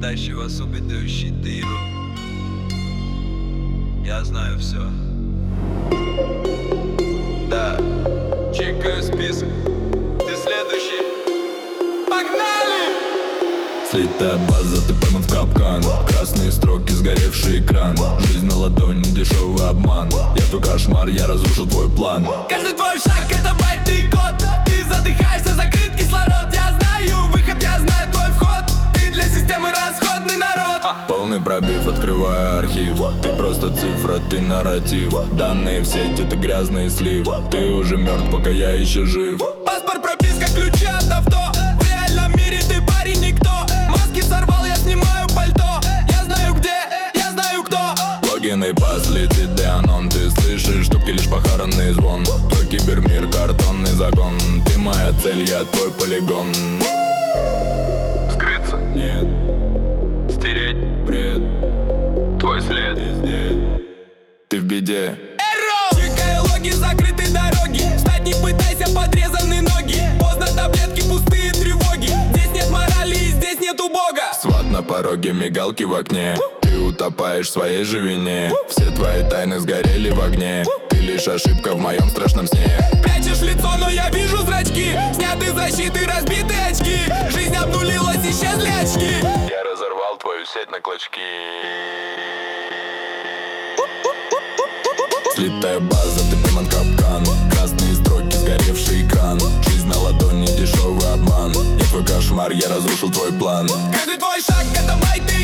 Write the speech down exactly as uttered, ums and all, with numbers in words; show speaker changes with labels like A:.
A: тащу вас убегающий дыру. Я знаю все. Да, чекаю список. Ты следующий. Погнали!
B: Слитая база, ты пойман в капкан. Красные строки, сгоревший экран. Жизнь на ладони, дешевый обман. Я твой кошмар, я разрушил твой план.
C: Каждый твой шаг это байтный код. Ты задыхаешься, закрыт кислород. Я знаю выход, я знаю твой вход. Ты для системы расходный народ.
B: Полный пробив, открываю архив. Ты просто цифра, ты нарратив. Данные в сети, ты грязный слив. Ты уже мертв, пока я еще жив.
C: Паспорт, прописка, ключи от авто. В реальном мире ты парень никто. Маски сорвал, я снимаю пальто. Я знаю где, я знаю кто.
B: Логин и пас, летит Деанон. Ты слышишь штуки, лишь похоронный звон. Твой кибермир, картонный загон. Ты моя цель, я твой полигон.
A: Скрыться?
B: Нет,
A: Стереть?
B: бред,
A: Твой след?
B: пиздец. Ты в беде.
C: Чекая логи, закрыты дороги. Встать не пытайся, подрезаны ноги. Поздно, таблетки, пустые тревоги. Здесь нет морали и здесь нету бога.
B: Сват на пороге, мигалки в окне. Ты утопаешь в своей же вине. Все твои тайны сгорели в огне. Ты лишь ошибка в моем страшном сне.
C: Прячешь лицо, но я вижу зрачки. Сняты защиты, разбиты очки. Жизнь обнулилась, исчезли очки.
B: Я разорвал твою сеть на клочки. Слитая база, ты пойман капкан. Красные строки, сгоревший экран. Жизнь на ладони, дешевый обман. Я твой кошмар, я разрушил твой план.
C: Каждый твой шаг это байты